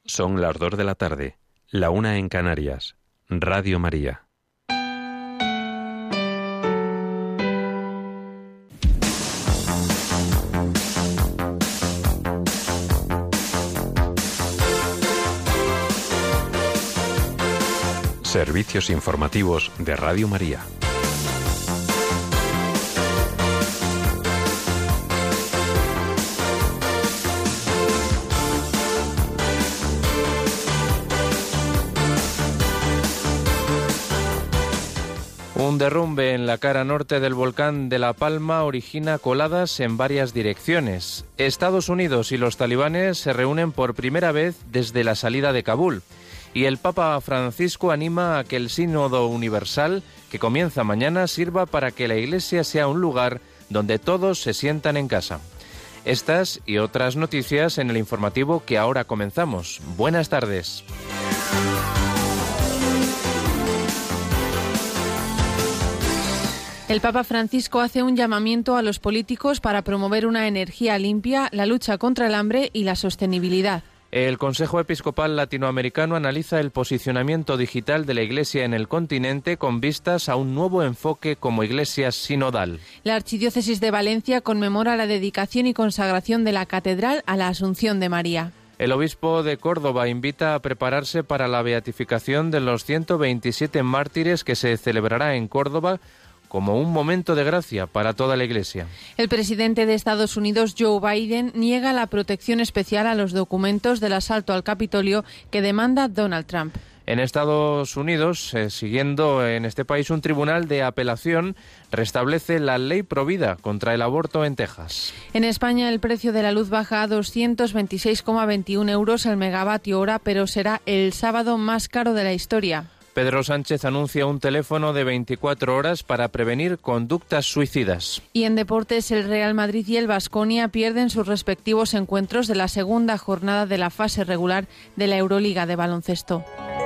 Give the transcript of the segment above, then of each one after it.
Son las 2 de la tarde, la 1 en Canarias. Radio María. Servicios informativos de Radio María. Un derrumbe en la cara norte del volcán de La Palma origina coladas en varias direcciones. Estados Unidos y los talibanes se reúnen por primera vez desde la salida de Kabul. Y el Papa Francisco anima a que el Sínodo Universal, que comienza mañana, sirva para que la Iglesia sea un lugar donde todos se sientan en casa. Estas y otras noticias en el informativo que ahora comenzamos. Buenas tardes. El Papa Francisco hace un llamamiento a los políticos para promover una energía limpia, la lucha contra el hambre y la sostenibilidad. El Consejo Episcopal Latinoamericano analiza el posicionamiento digital de la Iglesia en el continente con vistas a un nuevo enfoque como Iglesia sinodal. La Archidiócesis de Valencia conmemora la dedicación y consagración de la Catedral a la Asunción de María. El obispo de Córdoba invita a prepararse para la beatificación de los 127 mártires que se celebrará en Córdoba como un momento de gracia para toda la Iglesia. El presidente de Estados Unidos, Joe Biden, niega la protección especial a los documentos del asalto al Capitolio que demanda Donald Trump. En Estados Unidos, siguiendo en este país, un tribunal de apelación restablece la ley provida contra el aborto en Texas. En España, el precio de la luz baja a 226,21 euros el megavatio hora, pero será el sábado más caro de la historia. Pedro Sánchez anuncia un teléfono de 24 horas para prevenir conductas suicidas. Y en deportes, el Real Madrid y el Baskonia pierden sus respectivos encuentros de la segunda jornada de la fase regular de la Euroliga de baloncesto.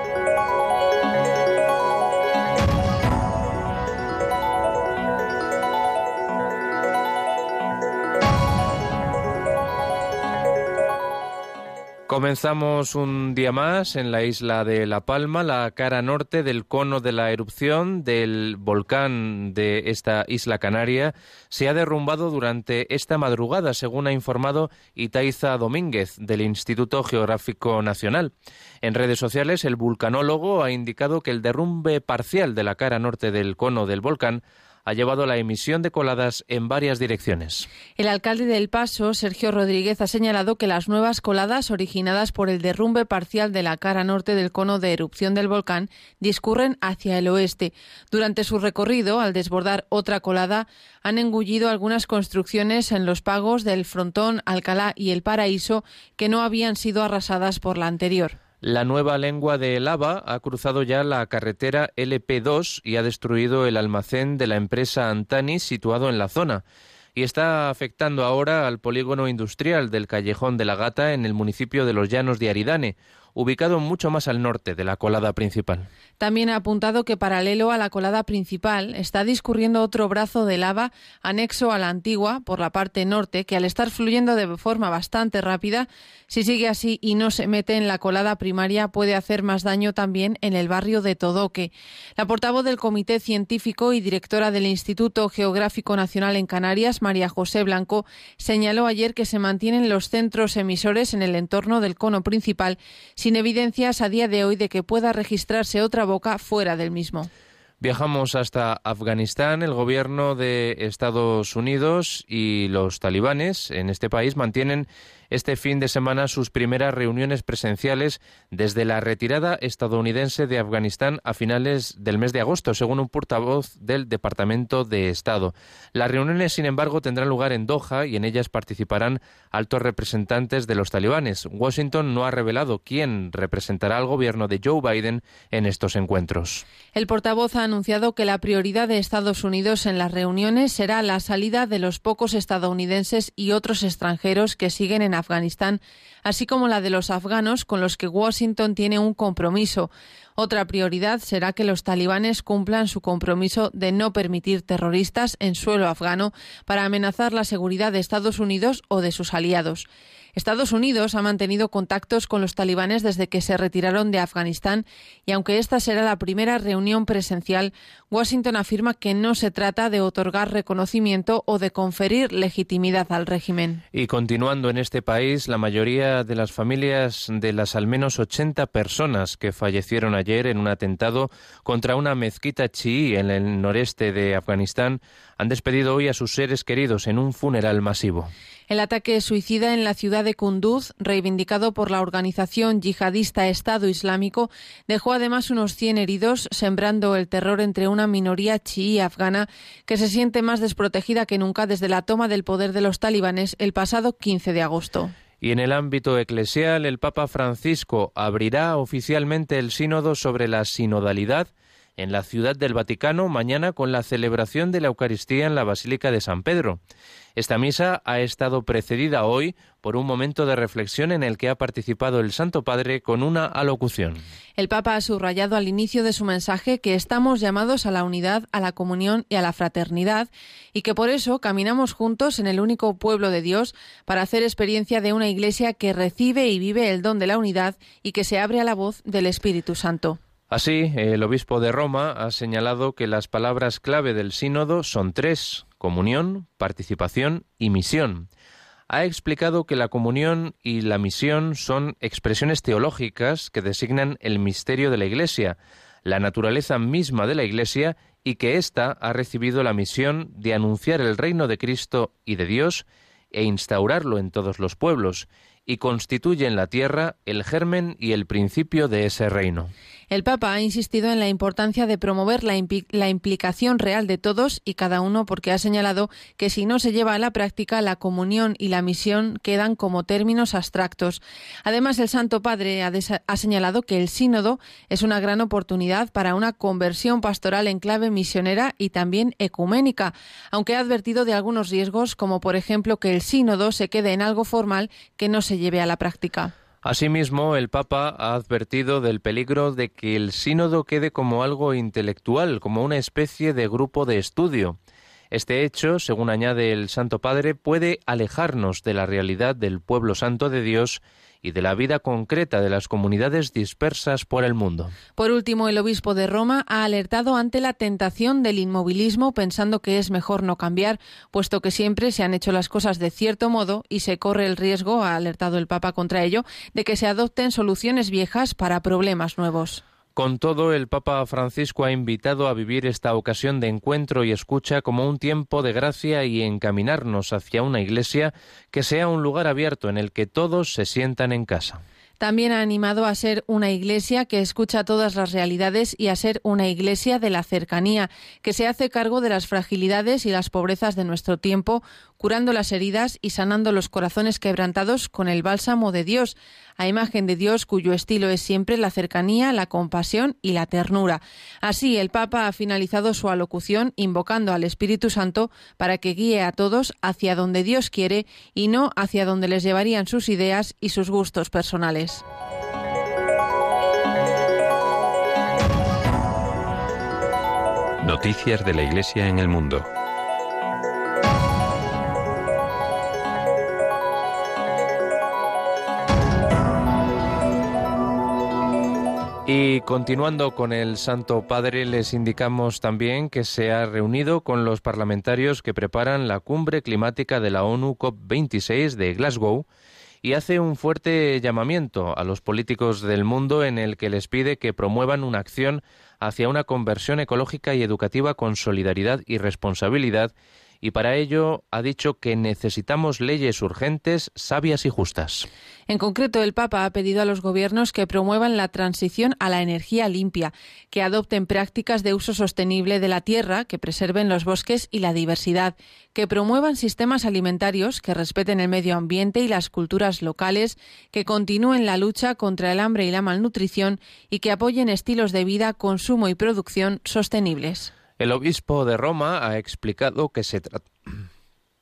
Comenzamos un día más en la isla de La Palma, la cara norte del cono de la erupción del volcán de esta isla canaria se ha derrumbado durante esta madrugada, según ha informado Itaiza Domínguez del Instituto Geográfico Nacional. En redes sociales, el vulcanólogo ha indicado que el derrumbe parcial de la cara norte del cono del volcán ha llevado a la emisión de coladas en varias direcciones. El alcalde del Paso, Sergio Rodríguez, ha señalado que las nuevas coladas originadas por el derrumbe parcial de la cara norte del cono de erupción del volcán discurren hacia el oeste. Durante su recorrido, al desbordar otra colada, han engullido algunas construcciones en los pagos del Frontón, Alcalá y El Paraíso que no habían sido arrasadas por la anterior. La nueva lengua de lava ha cruzado ya la carretera LP2 y ha destruido el almacén de la empresa Antanis situado en la zona. Y está afectando ahora al polígono industrial del Callejón de la Gata en el municipio de Los Llanos de Aridane, ubicado mucho más al norte de la colada principal. También ha apuntado que paralelo a la colada principal está discurriendo otro brazo de lava anexo a la antigua por la parte norte que al estar fluyendo de forma bastante rápida, si sigue así y no se mete en la colada primaria puede hacer más daño también en el barrio de Todoque. La portavoz del Comité Científico y directora del Instituto Geográfico Nacional en Canarias, María José Blanco, señaló ayer que se mantienen los centros emisores en el entorno del cono principal sin evidencias a día de hoy de que pueda registrarse otra boca fuera del mismo. Viajamos hasta Afganistán. El gobierno de Estados Unidos y los talibanes en este país mantienen este fin de semana sus primeras reuniones presenciales desde la retirada estadounidense de Afganistán a finales del mes de agosto, según un portavoz del Departamento de Estado. Las reuniones, sin embargo, tendrán lugar en Doha y en ellas participarán altos representantes de los talibanes. Washington no ha revelado quién representará al gobierno de Joe Biden en estos encuentros. El portavoz ha anunciado que la prioridad de Estados Unidos en las reuniones será la salida de los pocos estadounidenses y otros extranjeros que siguen en Afganistán, así como la de los afganos con los que Washington tiene un compromiso. Otra prioridad será que los talibanes cumplan su compromiso de no permitir terroristas en suelo afgano para amenazar la seguridad de Estados Unidos o de sus aliados. Estados Unidos ha mantenido contactos con los talibanes desde que se retiraron de Afganistán y aunque esta será la primera reunión presencial, Washington afirma que no se trata de otorgar reconocimiento o de conferir legitimidad al régimen. Y continuando en este país, la mayoría de las familias de las al menos 80 personas que fallecieron ayer en un atentado contra una mezquita chií en el noreste de Afganistán han despedido hoy a sus seres queridos en un funeral masivo. El ataque suicida en la ciudad de Kunduz, reivindicado por la organización yihadista Estado Islámico, dejó además unos 100 heridos, sembrando el terror entre una minoría chií afgana que se siente más desprotegida que nunca desde la toma del poder de los talibanes el pasado 15 de agosto. Y en el ámbito eclesial, el Papa Francisco abrirá oficialmente el sínodo sobre la sinodalidad en la Ciudad del Vaticano mañana con la celebración de la Eucaristía en la Basílica de San Pedro. Esta misa ha estado precedida hoy por un momento de reflexión en el que ha participado el Santo Padre con una alocución. El Papa ha subrayado al inicio de su mensaje que estamos llamados a la unidad, a la comunión y a la fraternidad y que por eso caminamos juntos en el único pueblo de Dios para hacer experiencia de una Iglesia que recibe y vive el don de la unidad y que se abre a la voz del Espíritu Santo. Así, el obispo de Roma ha señalado que las palabras clave del sínodo son 3: comunión, participación y misión. Ha explicado que la comunión y la misión son expresiones teológicas que designan el misterio de la Iglesia, la naturaleza misma de la Iglesia, y que ésta ha recibido la misión de anunciar el reino de Cristo y de Dios e instaurarlo en todos los pueblos, y constituye en la tierra el germen y el principio de ese reino. El Papa ha insistido en la importancia de promover la implicación real de todos y cada uno porque ha señalado que si no se lleva a la práctica, la comunión y la misión quedan como términos abstractos. Además, el Santo Padre ha señalado que el sínodo es una gran oportunidad para una conversión pastoral en clave misionera y también ecuménica, aunque ha advertido de algunos riesgos, como por ejemplo que el sínodo se quede en algo formal que no se lleve a la práctica. Asimismo, el Papa ha advertido del peligro de que el sínodo quede como algo intelectual, como una especie de grupo de estudio. Este hecho, según añade el Santo Padre, puede alejarnos de la realidad del pueblo santo de Dios y de la vida concreta de las comunidades dispersas por el mundo. Por último, el obispo de Roma ha alertado ante la tentación del inmovilismo, pensando que es mejor no cambiar, puesto que siempre se han hecho las cosas de cierto modo y se corre el riesgo, ha alertado el Papa contra ello, de que se adopten soluciones viejas para problemas nuevos. Con todo, el Papa Francisco ha invitado a vivir esta ocasión de encuentro y escucha como un tiempo de gracia y encaminarnos hacia una Iglesia que sea un lugar abierto en el que todos se sientan en casa. También ha animado a ser una Iglesia que escucha todas las realidades y a ser una Iglesia de la cercanía, que se hace cargo de las fragilidades y las pobrezas de nuestro tiempo, curando las heridas y sanando los corazones quebrantados con el bálsamo de Dios, a imagen de Dios cuyo estilo es siempre la cercanía, la compasión y la ternura. Así, el Papa ha finalizado su alocución invocando al Espíritu Santo para que guíe a todos hacia donde Dios quiere y no hacia donde les llevarían sus ideas y sus gustos personales. Noticias de la Iglesia en el mundo. Y continuando con el Santo Padre, les indicamos también que se ha reunido con los parlamentarios que preparan la cumbre climática de la ONU COP26 de Glasgow y hace un fuerte llamamiento a los políticos del mundo en el que les pide que promuevan una acción hacia una conversión ecológica y educativa con solidaridad y responsabilidad, y para ello ha dicho que necesitamos leyes urgentes, sabias y justas. En concreto, el Papa ha pedido a los gobiernos que promuevan la transición a la energía limpia, que adopten prácticas de uso sostenible de la tierra, que preserven los bosques y la diversidad, que promuevan sistemas alimentarios que respeten el medio ambiente y las culturas locales, que continúen la lucha contra el hambre y la malnutrición y que apoyen estilos de vida, consumo y producción sostenibles. El obispo de Roma ha explicado que se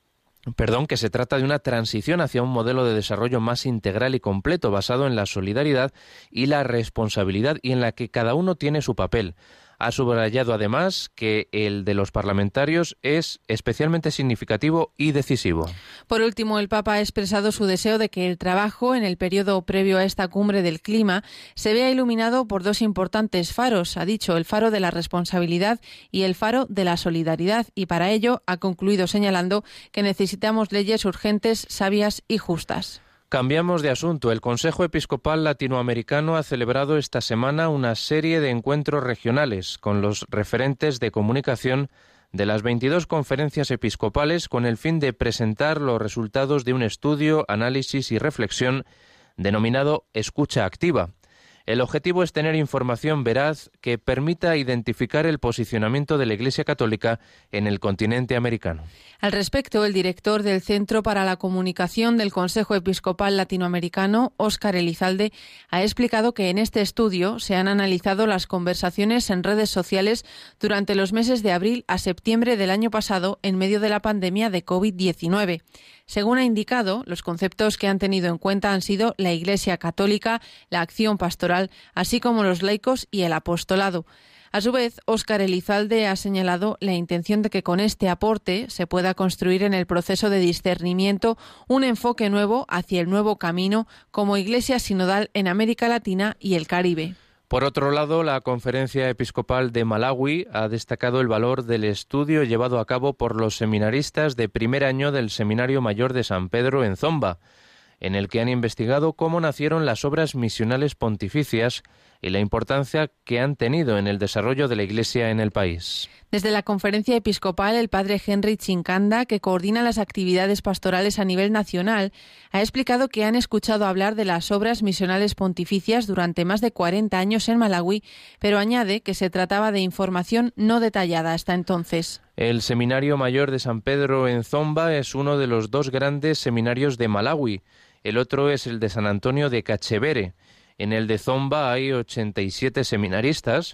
que se trata de una transición hacia un modelo de desarrollo más integral y completo, basado en la solidaridad y la responsabilidad, y en la que cada uno tiene su papel. Ha subrayado además que el de los parlamentarios es especialmente significativo y decisivo. Por último, el Papa ha expresado su deseo de que el trabajo en el periodo previo a esta cumbre del clima se vea iluminado por dos importantes faros, ha dicho, el faro de la responsabilidad y el faro de la solidaridad, y para ello ha concluido señalando que necesitamos leyes urgentes, sabias y justas. Cambiamos de asunto. El Consejo Episcopal Latinoamericano ha celebrado esta semana una serie de encuentros regionales con los referentes de comunicación de las 22 conferencias episcopales, con el fin de presentar los resultados de un estudio, análisis y reflexión denominado Escucha Activa. El objetivo es tener información veraz que permita identificar el posicionamiento de la Iglesia Católica en el continente americano. Al respecto, el director del Centro para la Comunicación del Consejo Episcopal Latinoamericano, Óscar Elizalde, ha explicado que en este estudio se han analizado las conversaciones en redes sociales durante los meses de abril a septiembre del año pasado, en medio de la pandemia de COVID-19. Según ha indicado, los conceptos que han tenido en cuenta han sido la Iglesia Católica, la acción pastoral, así como los laicos y el apostolado. A su vez, Óscar Elizalde ha señalado la intención de que con este aporte se pueda construir en el proceso de discernimiento un enfoque nuevo hacia el nuevo camino como Iglesia sinodal en América Latina y el Caribe. Por otro lado, la Conferencia Episcopal de Malawi ha destacado el valor del estudio llevado a cabo por los seminaristas de primer año del Seminario Mayor de San Pedro en Zomba, en el que han investigado cómo nacieron las obras misionales pontificias y la importancia que han tenido en el desarrollo de la Iglesia en el país. Desde la Conferencia Episcopal, el padre Henry Chincanda, que coordina las actividades pastorales a nivel nacional, ha explicado que han escuchado hablar de las obras misionales pontificias durante más de 40 años en Malawi, pero añade que se trataba de información no detallada hasta entonces. El Seminario Mayor de San Pedro en Zomba es uno de los dos grandes seminarios de Malawi. El otro es el de San Antonio de Cachevere. En el de Zomba hay 87 seminaristas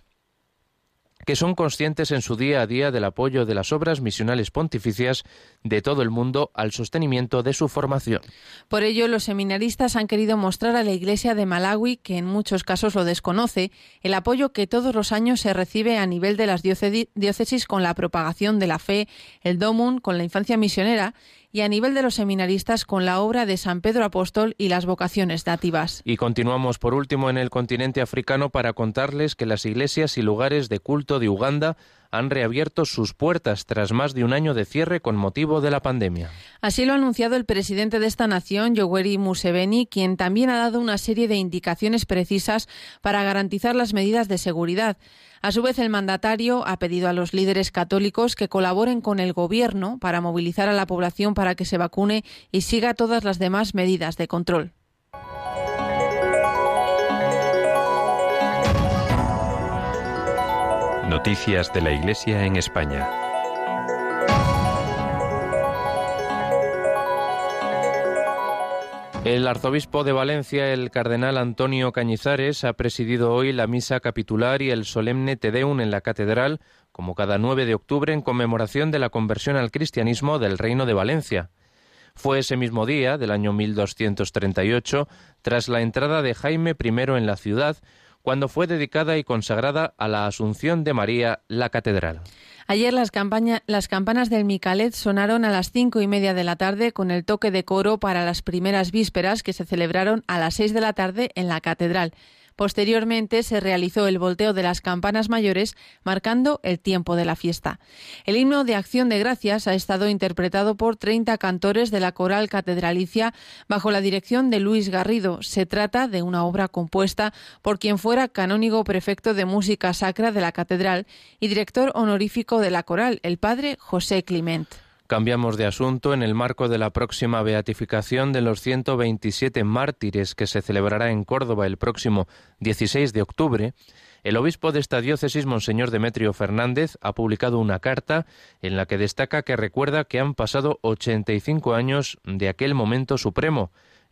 que son conscientes en su día a día del apoyo de las obras misionales pontificias de todo el mundo al sostenimiento de su formación. Por ello, los seminaristas han querido mostrar a la Iglesia de Malawi, que en muchos casos lo desconoce, el apoyo que todos los años se recibe a nivel de las diócesis con la propagación de la fe, el Domum con la infancia misionera, y a nivel de los seminaristas con la obra de San Pedro Apóstol y las vocaciones nativas. Y continuamos por último en el continente africano para contarles que las iglesias y lugares de culto de Uganda han reabierto sus puertas tras más de un año de cierre con motivo de la pandemia. Así lo ha anunciado el presidente de esta nación, Yoweri Museveni, quien también ha dado una serie de indicaciones precisas para garantizar las medidas de seguridad. A su vez, el mandatario ha pedido a los líderes católicos que colaboren con el gobierno para movilizar a la población para que se vacune y siga todas las demás medidas de control. Noticias de la Iglesia en España. El arzobispo de Valencia, el cardenal Antonio Cañizares, ha presidido hoy la misa capitular y el solemne Te Deum en la catedral, como cada 9 de octubre, en conmemoración de la conversión al cristianismo del Reino de Valencia. Fue ese mismo día, del año 1238, tras la entrada de Jaime I en la ciudad, cuando fue dedicada y consagrada a la Asunción de María la catedral. Ayer las campanas del Micalet sonaron a las 5:30 de la tarde con el toque de coro para las primeras vísperas que se celebraron a las 6 de la tarde en la catedral. Posteriormente se realizó el volteo de las campanas mayores, marcando el tiempo de la fiesta. El himno de Acción de Gracias ha estado interpretado por 30 cantores de la coral catedralicia bajo la dirección de Luis Garrido. Se trata de una obra compuesta por quien fuera canónigo prefecto de música sacra de la catedral y director honorífico de la coral, el padre José Climent. Cambiamos de asunto. En el marco de la próxima beatificación de los 127 mártires que se celebrará en Córdoba el próximo 16 de octubre, el obispo de esta diócesis, Monseñor Demetrio Fernández, ha publicado una carta en la que destaca que recuerda que han pasado 85 años de aquel momento supremo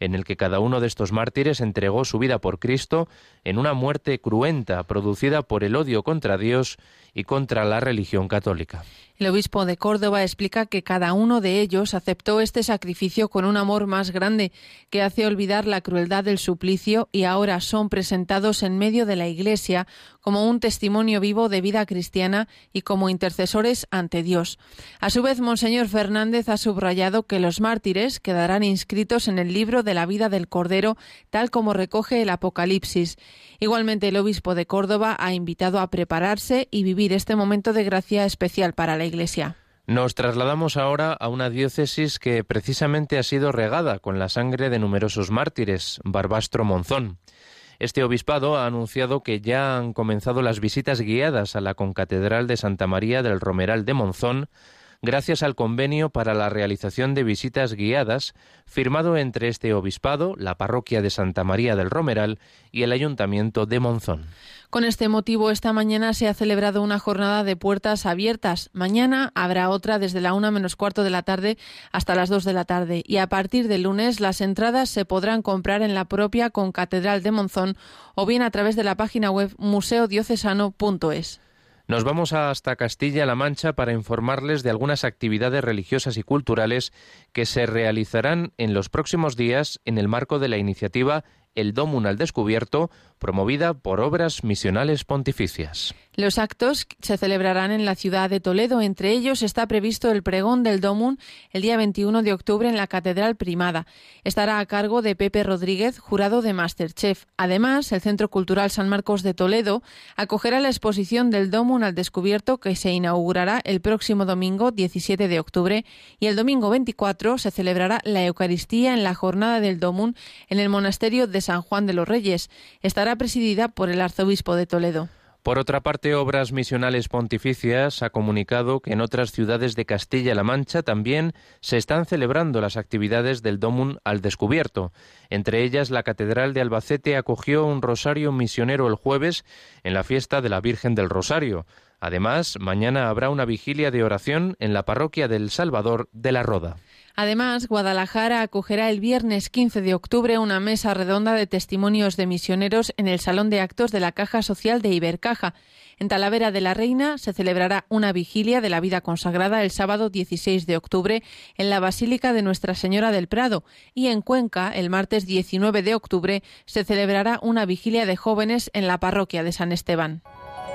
en el que cada uno de estos mártires entregó su vida por Cristo en una muerte cruenta producida por el odio contra Dios y contra la religión católica. El obispo de Córdoba explica que cada uno de ellos aceptó este sacrificio con un amor más grande que hace olvidar la crueldad del suplicio y ahora son presentados en medio de la Iglesia como un testimonio vivo de vida cristiana y como intercesores ante Dios. A su vez, Monseñor Fernández ha subrayado que los mártires quedarán inscritos en el libro de la vida del Cordero, tal como recoge el Apocalipsis. Igualmente, el obispo de Córdoba ha invitado a prepararse y vivir este momento de gracia especial para la Iglesia. Nos trasladamos ahora a una diócesis que precisamente ha sido regada con la sangre de numerosos mártires, Barbastro-Monzón. Este obispado ha anunciado que ya han comenzado las visitas guiadas a la concatedral de Santa María del Romeral de Monzón, gracias al convenio para la realización de visitas guiadas firmado entre este obispado, la parroquia de Santa María del Romeral y el ayuntamiento de Monzón. Con este motivo, esta mañana se ha celebrado una jornada de puertas abiertas. Mañana habrá otra desde la 1:15 de la tarde hasta las 2 de la tarde. Y a partir del lunes, las entradas se podrán comprar en la propia concatedral de Monzón o bien a través de la página web museodiocesano.es. Nos vamos hasta Castilla-La Mancha para informarles de algunas actividades religiosas y culturales que se realizarán en los próximos días en el marco de la iniciativa El Dómun al Descubierto, promovida por Obras Misionales Pontificias. Los actos se celebrarán en la ciudad de Toledo. Entre ellos está previsto el pregón del Dómun el día 21 de octubre en la Catedral Primada. Estará a cargo de Pepe Rodríguez, jurado de MasterChef. Además, el Centro Cultural San Marcos de Toledo acogerá la exposición del Dómun al Descubierto que se inaugurará el próximo domingo 17 de octubre y el domingo 24 se celebrará la Eucaristía en la Jornada del Dómun en el Monasterio de San Juan de los Reyes. Estará presidida por el arzobispo de Toledo. Por otra parte, Obras Misionales Pontificias ha comunicado que en otras ciudades de Castilla-La Mancha también se están celebrando las actividades del Dómun al Descubierto. Entre ellas, la Catedral de Albacete acogió un rosario misionero el jueves en la fiesta de la Virgen del Rosario. Además, mañana habrá una vigilia de oración en la parroquia del Salvador de la Roda. Además, Guadalajara acogerá el viernes 15 de octubre una mesa redonda de testimonios de misioneros en el Salón de Actos de la Caja Social de Ibercaja. En Talavera de la Reina se celebrará una vigilia de la vida consagrada el sábado 16 de octubre en la Basílica de Nuestra Señora del Prado y en Cuenca el martes 19 de octubre se celebrará una vigilia de jóvenes en la parroquia de San Esteban.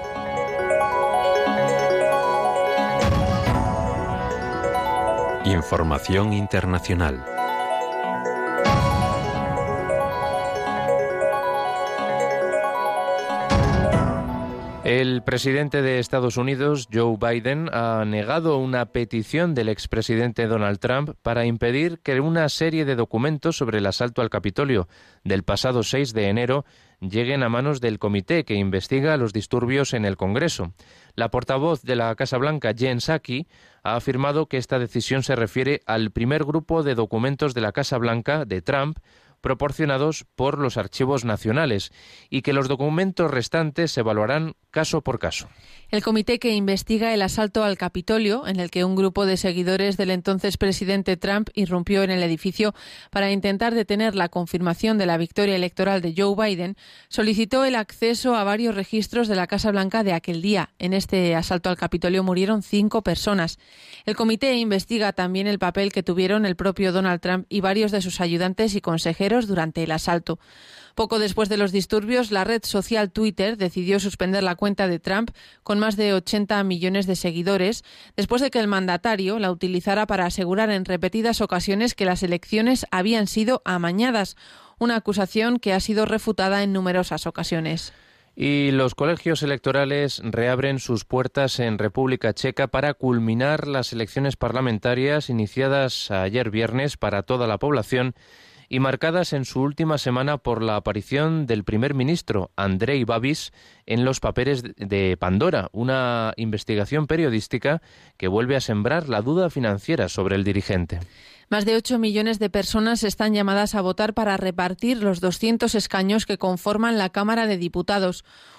Información internacional. El presidente de Estados Unidos, Joe Biden, ha negado una petición del expresidente Donald Trump para impedir que una serie de documentos sobre el asalto al Capitolio del pasado 6 de enero lleguen a manos del comité que investiga los disturbios en el Congreso. La portavoz de la Casa Blanca, Jen Psaki, ha afirmado que esta decisión se refiere al primer grupo de documentos de la Casa Blanca de Trump proporcionados por los archivos nacionales y que los documentos restantes se evaluarán caso por caso. El comité que investiga el asalto al Capitolio, en el que un grupo de seguidores del entonces presidente Trump irrumpió en el edificio para intentar detener la confirmación de la victoria electoral de Joe Biden, solicitó el acceso a varios registros de la Casa Blanca de aquel día. En este asalto al Capitolio murieron 5 personas. El comité investiga también el papel que tuvieron el propio Donald Trump y varios de sus ayudantes y consejeros durante el asalto. Poco después de los disturbios, la red social Twitter decidió suspender la cuenta de Trump con más de 80 millones de seguidores, después de que el mandatario la utilizara para asegurar en repetidas ocasiones que las elecciones habían sido amañadas, una acusación que ha sido refutada en numerosas ocasiones. Y los colegios electorales reabren sus puertas en República Checa para culminar las elecciones parlamentarias iniciadas ayer viernes para toda la población y marcadas en su última semana por la aparición del primer ministro, Andrej Babis, en los papeles de Pandora, una investigación periodística que vuelve a sembrar la duda financiera sobre el dirigente. Más de 8 millones de personas están llamadas a votar para repartir los 200 escaños que conforman la Cámara de Diputados.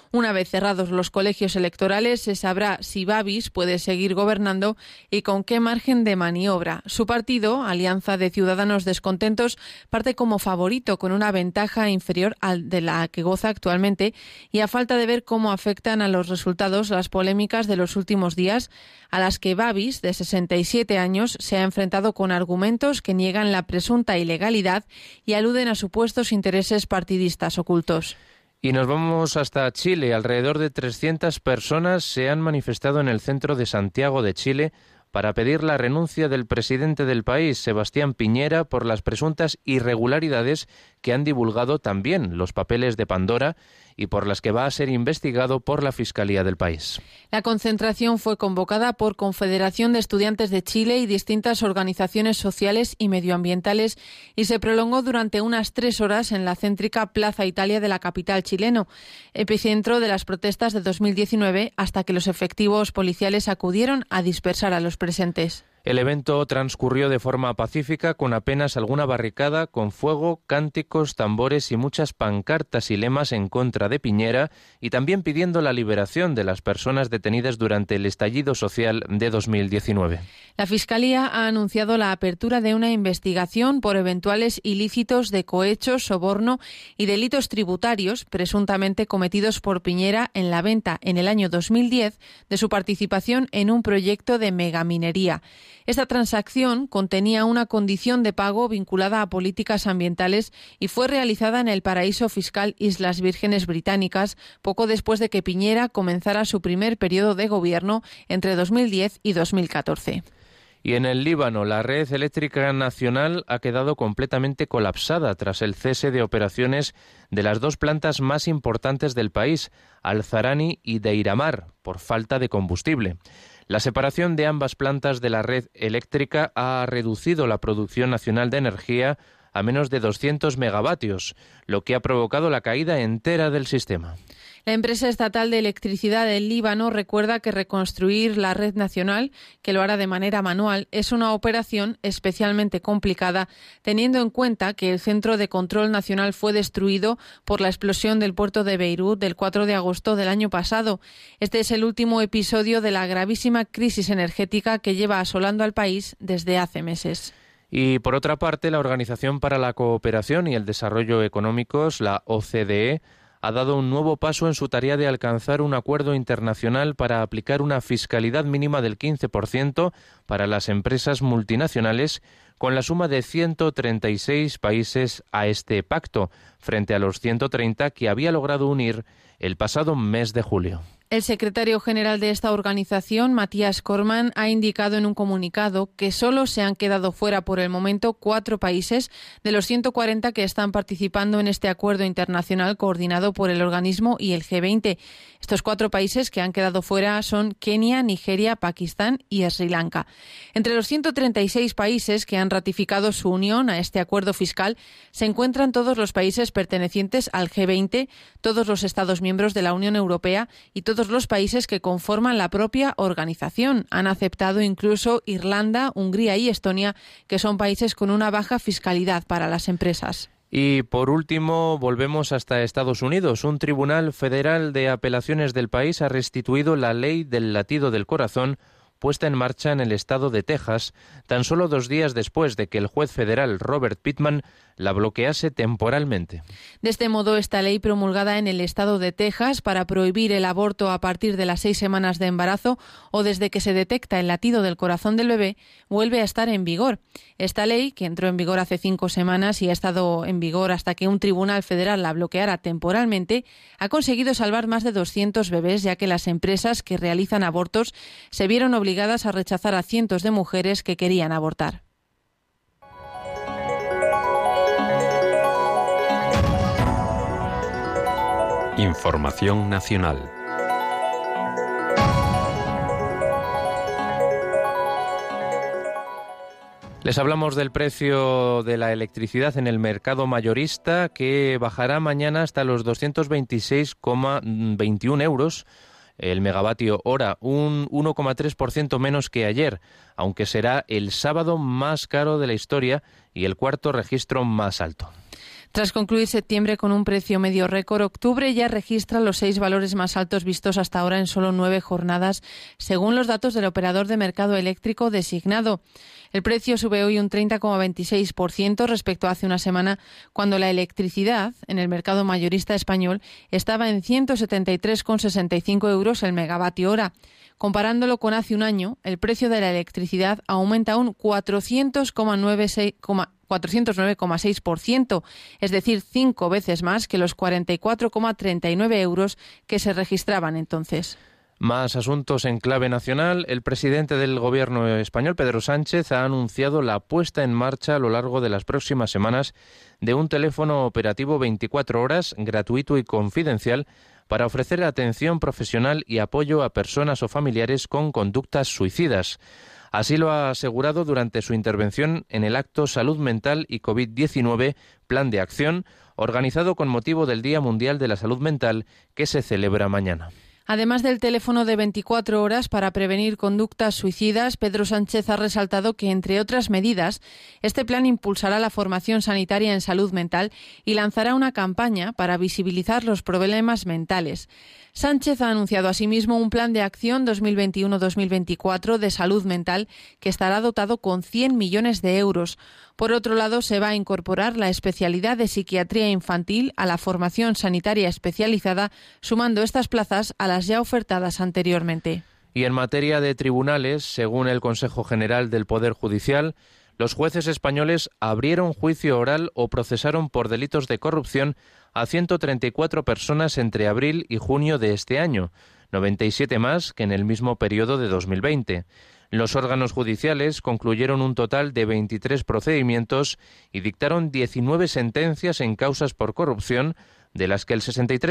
Una vez cerrados los colegios electorales, se sabrá si Babis puede seguir gobernando y con qué margen de maniobra. Su partido, Alianza de Ciudadanos Descontentos, parte como favorito con una ventaja inferior al de la que goza actualmente, y a falta de ver cómo afectan a los resultados las polémicas de los últimos días, a las que Babis, de 67 años, se ha enfrentado con argumentos que niegan la presunta ilegalidad y aluden a supuestos intereses partidistas ocultos. Y nos vamos hasta Chile. Alrededor de 300 personas se han manifestado en el centro de Santiago de Chile para pedir la renuncia del presidente del país, Sebastián Piñera, por las presuntas irregularidades que han divulgado también los papeles de Pandora y por las que va a ser investigado por la Fiscalía del país. La concentración fue convocada por Confederación de Estudiantes de Chile y distintas organizaciones sociales y medioambientales y se prolongó durante unas 3 horas en la céntrica Plaza Italia de la capital chileno, epicentro de las protestas de 2019, hasta que los efectivos policiales acudieron a dispersar a los presentes. El evento transcurrió de forma pacífica, con apenas alguna barricada, con fuego, cánticos, tambores y muchas pancartas y lemas en contra de Piñera, y también pidiendo la liberación de las personas detenidas durante el estallido social de 2019. La Fiscalía ha anunciado la apertura de una investigación por eventuales ilícitos de cohecho, soborno y delitos tributarios presuntamente cometidos por Piñera en la venta en el año 2010 de su participación en un proyecto de megaminería. Esta transacción contenía una condición de pago vinculada a políticas ambientales y fue realizada en el paraíso fiscal Islas Vírgenes Británicas poco después de que Piñera comenzara su primer periodo de gobierno entre 2010 y 2014. Y en el Líbano, la red eléctrica nacional ha quedado completamente colapsada tras el cese de operaciones de las 2 plantas más importantes del país, Al-Zarani y Deir Amar, por falta de combustible. La separación de ambas plantas de la red eléctrica ha reducido la producción nacional de energía a menos de 200 megavatios, lo que ha provocado la caída entera del sistema. La empresa estatal de electricidad del Líbano recuerda que reconstruir la red nacional, que lo hará de manera manual, es una operación especialmente complicada, teniendo en cuenta que el Centro de Control Nacional fue destruido por la explosión del puerto de Beirut del 4 de agosto del año pasado. Este es el último episodio de la gravísima crisis energética que lleva asolando al país desde hace meses. Y por otra parte, la Organización para la Cooperación y el Desarrollo Económicos, la OCDE, ha dado un nuevo paso en su tarea de alcanzar un acuerdo internacional para aplicar una fiscalidad mínima del 15% para las empresas multinacionales, con la suma de 136 países a este pacto, frente a los 130 que había logrado unir el pasado mes de julio. El secretario general de esta organización, Matías Corman, ha indicado en un comunicado que solo se han quedado fuera por el momento 4 países de los 140 que están participando en este acuerdo internacional coordinado por el organismo y el G20. Estos 4 países que han quedado fuera son Kenia, Nigeria, Pakistán y Sri Lanka. Entre los 136 países que han ratificado su unión a este acuerdo fiscal se encuentran todos los países pertenecientes al G20, todos los Estados miembros de la Unión Europea y todos los países que conforman la propia organización. Han aceptado incluso Irlanda, Hungría y Estonia, que son países con una baja fiscalidad para las empresas. Y por último, volvemos hasta Estados Unidos. Un tribunal federal de apelaciones del país ha restituido la ley del latido del corazón puesta en marcha en el estado de Texas, tan solo 2 días después de que el juez federal Robert Pittman la bloquease temporalmente. De este modo, esta ley promulgada en el estado de Texas para prohibir el aborto a partir de las 6 semanas de embarazo o desde que se detecta el latido del corazón del bebé, vuelve a estar en vigor. Esta ley, que entró en vigor hace 5 semanas y ha estado en vigor hasta que un tribunal federal la bloqueara temporalmente, ha conseguido salvar más de 200 bebés, ya que las empresas que realizan abortos se vieron obligadas a rechazar a cientos de mujeres que querían abortar. Información nacional. Les hablamos del precio de la electricidad en el mercado mayorista, que bajará mañana hasta los 226,21 euros el megavatio hora, un 1,3% menos que ayer, aunque será el sábado más caro de la historia y el 4º registro más alto. Tras concluir septiembre con un precio medio récord, octubre ya registra los 6 valores más altos vistos hasta ahora en solo 9 jornadas, según los datos del operador de mercado eléctrico designado. El precio sube hoy un 30,26% respecto a hace una semana, cuando la electricidad en el mercado mayorista español estaba en 173,65 euros el megavatio hora. Comparándolo con hace un año, el precio de la electricidad aumenta un 409,6%, es decir, 5 veces más que los 44,39 euros que se registraban entonces. Más asuntos en clave nacional. El presidente del Gobierno español, Pedro Sánchez, ha anunciado la puesta en marcha a lo largo de las próximas semanas de un teléfono operativo 24 horas, gratuito y confidencial, para ofrecer atención profesional y apoyo a personas o familiares con conductas suicidas. Así lo ha asegurado durante su intervención en el acto Salud Mental y COVID-19, Plan de Acción, organizado con motivo del Día Mundial de la Salud Mental, que se celebra mañana. Además del teléfono de 24 horas para prevenir conductas suicidas, Pedro Sánchez ha resaltado que, entre otras medidas, este plan impulsará la formación sanitaria en salud mental y lanzará una campaña para visibilizar los problemas mentales. Sánchez ha anunciado asimismo un plan de acción 2021-2024 de salud mental que estará dotado con 100 millones de euros. Por otro lado, se va a incorporar la especialidad de psiquiatría infantil a la formación sanitaria especializada, sumando estas plazas a las ya ofertadas anteriormente. Y en materia de tribunales, según el Consejo General del Poder Judicial, los jueces españoles abrieron juicio oral o procesaron por delitos de corrupción a 134 personas entre abril y junio de este año, 97 más que en el mismo periodo de 2020. Los órganos judiciales concluyeron un total de 23 procedimientos y dictaron 19 sentencias en causas por corrupción, de las que el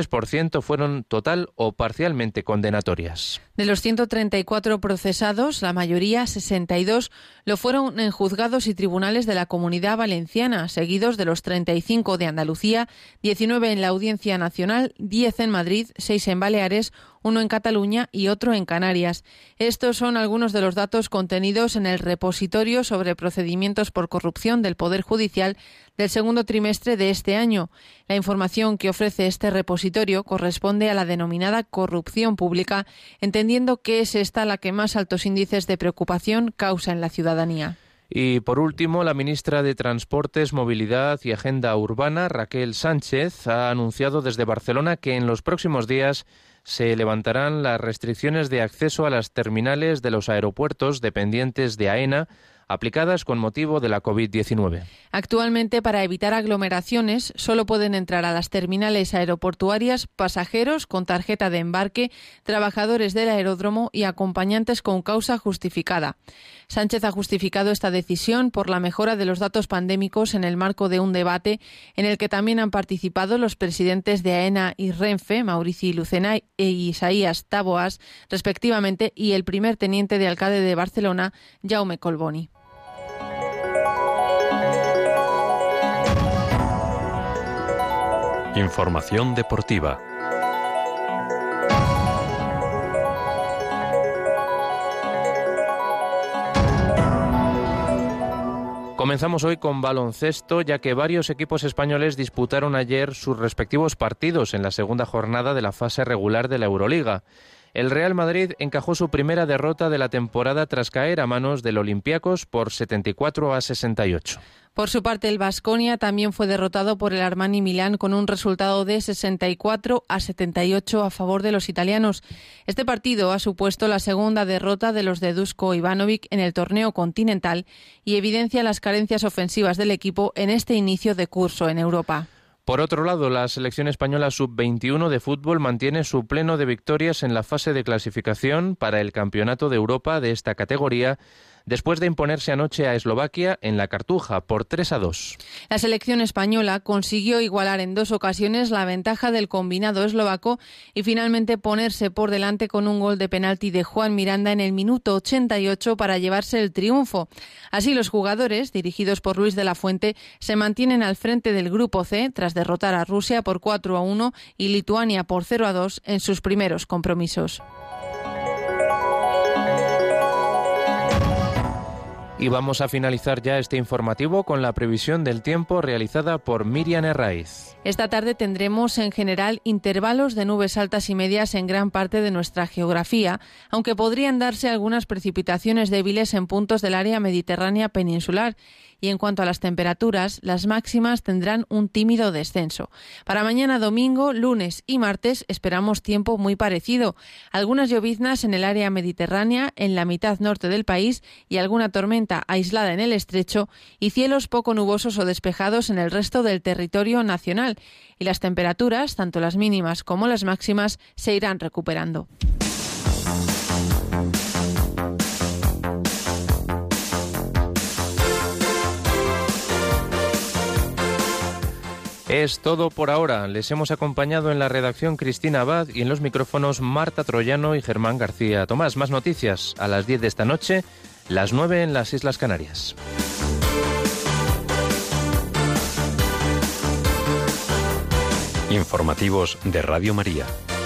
63% fueron total o parcialmente condenatorias. De los 134 procesados, la mayoría, 62, lo fueron en juzgados y tribunales de la Comunidad Valenciana, seguidos de los 35 de Andalucía, 19 en la Audiencia Nacional, 10 en Madrid, 6 en Baleares, 1 en Cataluña y otro en Canarias. Estos son algunos de los datos contenidos en el repositorio sobre procedimientos por corrupción del Poder Judicial del segundo trimestre de este año. La información que ofrece este repositorio corresponde a la denominada corrupción pública, entendiendo que es esta la que más altos índices de preocupación causa en la ciudadanía. Y por último, la ministra de Transportes, Movilidad y Agenda Urbana, Raquel Sánchez, ha anunciado desde Barcelona que en los próximos días se levantarán las restricciones de acceso a las terminales de los aeropuertos dependientes de AENA, aplicadas con motivo de la COVID-19. Actualmente, para evitar aglomeraciones, solo pueden entrar a las terminales aeroportuarias pasajeros con tarjeta de embarque, trabajadores del aeródromo y acompañantes con causa justificada. Sánchez ha justificado esta decisión por la mejora de los datos pandémicos en el marco de un debate en el que también han participado los presidentes de AENA y Renfe, Maurici Lucena e Isaías Taboas, respectivamente, y el primer teniente de alcalde de Barcelona, Jaume Collboni. Información deportiva. Comenzamos hoy con baloncesto, ya que varios equipos españoles disputaron ayer sus respectivos partidos en la segunda jornada de la fase regular de la Euroliga. El Real Madrid encajó su primera derrota de la temporada tras caer a manos del Olympiacos por 74-68. Por su parte, el Baskonia también fue derrotado por el Armani Milán con un resultado de 64-78 a favor de los italianos. Este partido ha supuesto la segunda derrota de los de Duško Ivanović en el torneo continental y evidencia las carencias ofensivas del equipo en este inicio de curso en Europa. Por otro lado, la selección española sub-21 de fútbol mantiene su pleno de victorias en la fase de clasificación para el Campeonato de Europa de esta categoría, después de imponerse anoche a Eslovaquia en la Cartuja por 3-2. La selección española consiguió igualar en 2 ocasiones la ventaja del combinado eslovaco y finalmente ponerse por delante con un gol de penalti de Juan Miranda en el minuto 88 para llevarse el triunfo. Así, los jugadores, dirigidos por Luis de la Fuente, se mantienen al frente del Grupo C tras derrotar a Rusia por 4-1 y Lituania por 0-2 en sus primeros compromisos. Y vamos a finalizar ya este informativo con la previsión del tiempo realizada por Miriam Herraiz. Esta tarde tendremos en general intervalos de nubes altas y medias en gran parte de nuestra geografía, aunque podrían darse algunas precipitaciones débiles en puntos del área mediterránea peninsular. Y en cuanto a las temperaturas, las máximas tendrán un tímido descenso. Para mañana domingo, lunes y martes esperamos tiempo muy parecido. Algunas lloviznas en el área mediterránea, en la mitad norte del país, y alguna tormenta aislada en el estrecho, y cielos poco nubosos o despejados en el resto del territorio nacional. Y las temperaturas, tanto las mínimas como las máximas, se irán recuperando. Es todo por ahora. Les hemos acompañado en la redacción Cristina Abad y en los micrófonos Marta Troyano y Germán García Tomás. Más noticias a las 10 de esta noche, las 9 en las Islas Canarias. Informativos de Radio María.